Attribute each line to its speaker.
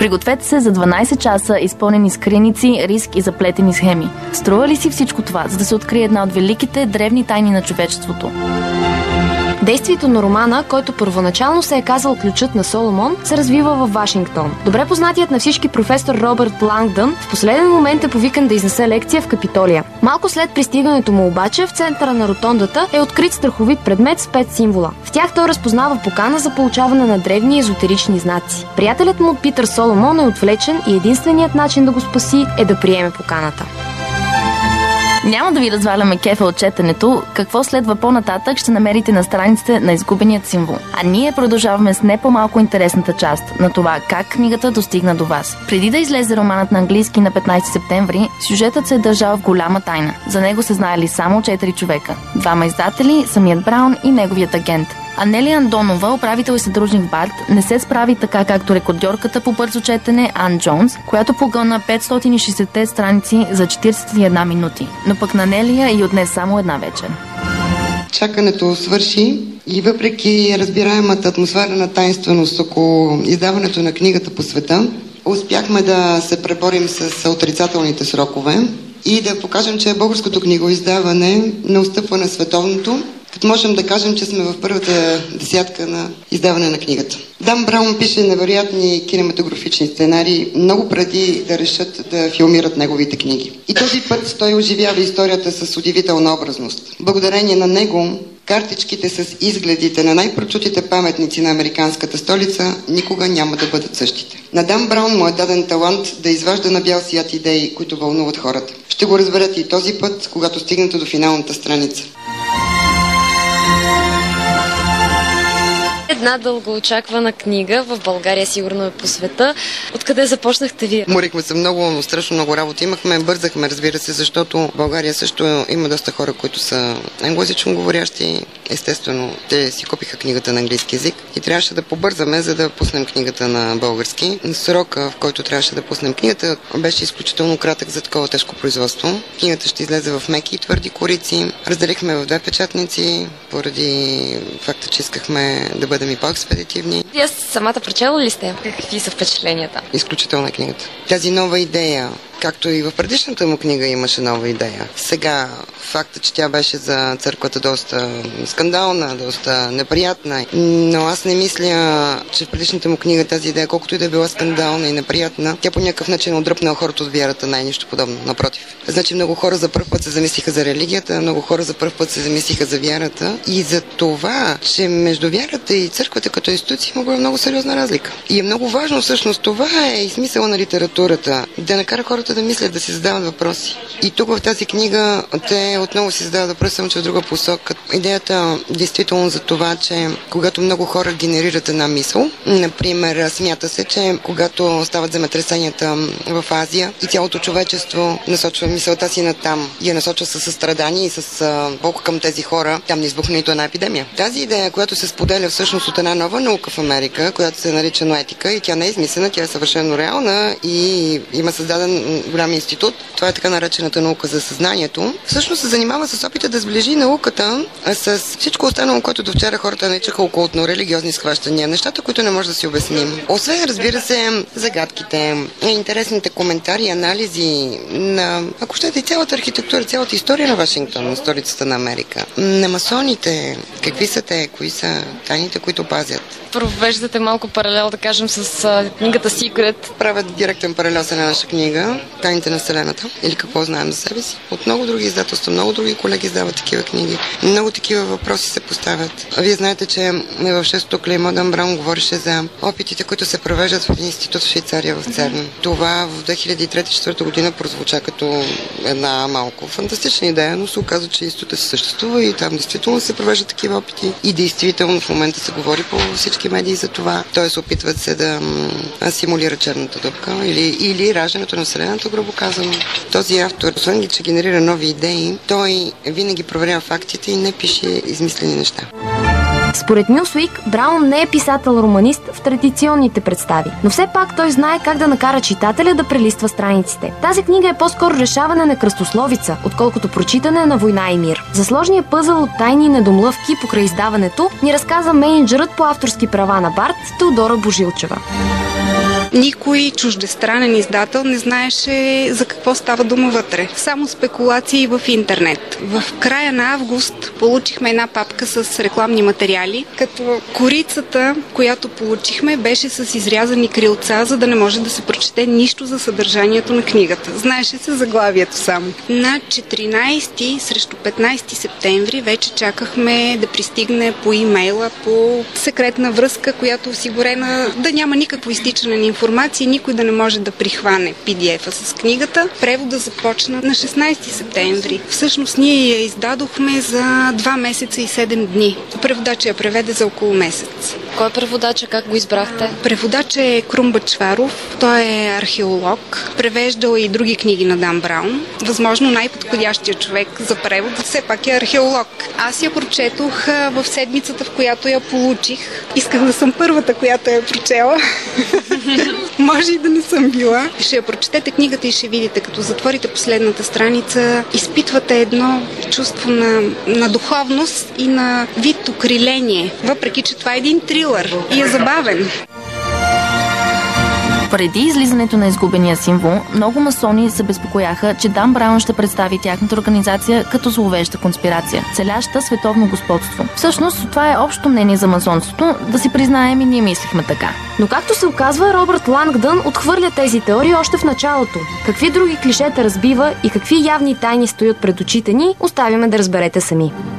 Speaker 1: Пригответе се за 12 часа, изпълнени с криеници, риск и заплетени схеми. Струва ли си всичко това, за да се открие една от великите древни тайни на човечеството?
Speaker 2: Действието на романа, който първоначално се е казал Ключът на Соломон, се развива във Вашингтон. Добре познатият на всички професор Робърт Лангдън в последен момент е повикан да изнесе лекция в Капитолия. Малко след пристигането му обаче, в центъра на ротондата е открит страховит предмет с 5 символа. В тях той разпознава покана за получаване на древни езотерични знаци. Приятелят му Питър Соломон е отвлечен и единственият начин да го спаси е да приеме поканата.
Speaker 1: Няма да ви разваляме кефа от четенето. Какво следва по-нататък ще намерите на страниците на изгубеният символ. А ние продължаваме с не по-малко интересната част на това как книгата достигна до вас. Преди да излезе романът на английски на 15 септември, сюжетът се е държал в голяма тайна. За него се знаели само 4 човека. 2 издатели, самият Браун и неговият агент. Анелия Андонова, управител и съдружник в Барт, не се справи така както рекордьорката по бързо четене Ан Джонс, която погълна 560 страници за 41 минути. Но пък на Анелия и отнес само една вечер.
Speaker 3: Чакането свърши и въпреки разбираемата атмосфера на тайнственост около издаването на книгата по света, успяхме да се преборим с отрицателните срокове и да покажем, че българското книгоиздаване не отстъпва на световното, като можем да кажем, че сме в първата десятка на издаване на книгата. Дан Браун пише невероятни кинематографични сценарии много преди да решат да филмират неговите книги. И този път той оживява историята с удивителна образност. Благодарение на него, картичките с изгледите на най-прочутите паметници на американската столица никога няма да бъдат същите. На Дан Браун му е даден талант да изважда на бял свят идеи, които вълнуват хората. Ще го разберете и този път, когато стигнете до финалната страница.
Speaker 2: Една дългоочаквана книга в България, сигурно е по света. Откъде започнахте вие?
Speaker 3: Морихме се много, страшно много работа имахме. Бързахме, разбира се, защото в България също има доста хора, които са англоязично говорящи. Естествено, те си купиха книгата на английски език и трябваше да побързаме, за да пуснем книгата на български. Срока, в който трябваше да пуснем книгата, беше изключително кратък за такова тежко производство. Книгата ще излезе в меки и твърди корици. Разделихме в 2 печатници, поради факта, че искахме да бъдем и по-експедитивни.
Speaker 2: Вие самата прочела ли сте? Какви са впечатленията?
Speaker 3: Изключителна книгата. Тази нова идея, както и в предишната му книга имаше нова идея. Сега факта, че тя беше за църквата доста скандална, доста неприятна, но аз не мисля, че в предишната му книга тази идея, колкото и да е била скандална и неприятна, тя по някакъв начин отдръпна хората от вярата, нищо подобно. Напротив. Значи много хора за първ път се замислиха за религията, много хора за първ път се замислиха за вярата и за това, че между вярата и църквата като институция има много сериозна разлика. И е много важно всъщност това е и смисъла на литературата, да накара хората да мислят, да си задават въпроси. И тук в тази книга те отново си задават въпроси, само че в друга посока. Идеята действително за това, че когато много хора генерират една мисъл, например, смята се, че когато стават земетресенията в Азия и цялото човечество насочва мисълта си натам и я насочва със състрадание и с болка към тези хора, там не избухне нито една епидемия. Тази идея, която се споделя всъщност от една нова наука в Америка, която се нарича ноетика и тя не е измислена, тя е съвършено реална и има създаден голям институт. Това е така наречената наука за съзнанието. Всъщност се занимава с опита да сближи науката с всичко останало, което до вчера хората наричаха окултно религиозни схващания. Нещата, които не може да си обясним. Освен, разбира се, загадките, интересните коментари, анализи на, ако щете, цялата архитектура, цялата история на Вашингтон, на столицата на Америка. На масоните, какви са те, кои са тайните, които пазят.
Speaker 2: Провеждате малко паралел, да кажем, с книгата Secret.
Speaker 3: Правят директен паралел с една наша книга, Тайните на Вселената, или какво знаем за себе си. От много други издателства, много други колеги издават такива книги. Много такива въпроси се поставят. Вие знаете, че в 6-то клеймо Дан Браун говореше за опитите, които се провеждат в един институт в Швейцария, в Церн. Това в 2003-2004 година прозвуча като една малко фантастична идея, но се оказа, че институтът се съществува и там действително се провеждат такива опити. И действително в момента се говори по всички медии за това. Тоест опитват се да симулира черната дупка или раждането на Вселената, грубо казано. Този автор, освен че генерира нови идеи, той винаги проверява фактите и не пише измислени неща.
Speaker 2: Според Newsweek, Браун не е писател-романист в традиционните представи, но все пак той знае как да накара читателя да прелиства страниците. Тази книга е по-скоро решаване на кръстословица, отколкото прочитане на Война и мир. За сложния пъзъл от тайни и недомлъвки покрай издаването ни разказа мениджърът по авторски права на Барт Теодора Божилчева.
Speaker 4: Никой чуждестранен издател не знаеше за какво става дума вътре. Само спекулации в интернет. В края на август получихме една папка с рекламни материали, като корицата, която получихме, беше с изрязани крилца, за да не може да се прочете нищо за съдържанието на книгата. Знаеше се заглавието само. На 14 срещу 15 септември вече чакахме да пристигне по имейла, по секретна връзка, която е осигурена да няма никакво изтичане на информация, никой да не може да прихване PDF-а с книгата. Превода започна на 16 септември. Всъщност ние я издадохме за 2 месеца и 7 дни. Преводач я преведе за около месец.
Speaker 2: Кой преводач? Как го избрахте?
Speaker 4: Преводач е Крум Бъчваров. Той е археолог. Превеждал и други книги на Дан Браун. Възможно най-подходящия човек за превод все пак е археолог. Аз я прочетох в седмицата, в която я получих. Исках да съм първата, която я прочела. Може и да не съм била. Ще я прочетете книгата и ще видите, като затворите последната страница, изпитвате едно чувство на духовност и на вид окриление. Въпреки че това е един трилър и е забавен.
Speaker 1: Преди излизането на Изгубения символ, много масони се безпокояха, че Дан Браун ще представи тяхната организация като зловеща конспирация, целяща световно господство. Всъщност, това е общо мнение за масонството, да си признаем и ние мислихме така.
Speaker 2: Но както се оказва, Робърт Лангдън отхвърля тези теории още в началото. Какви други клишета разбива и какви явни тайни стоят пред очите ни, оставяме да разберете сами.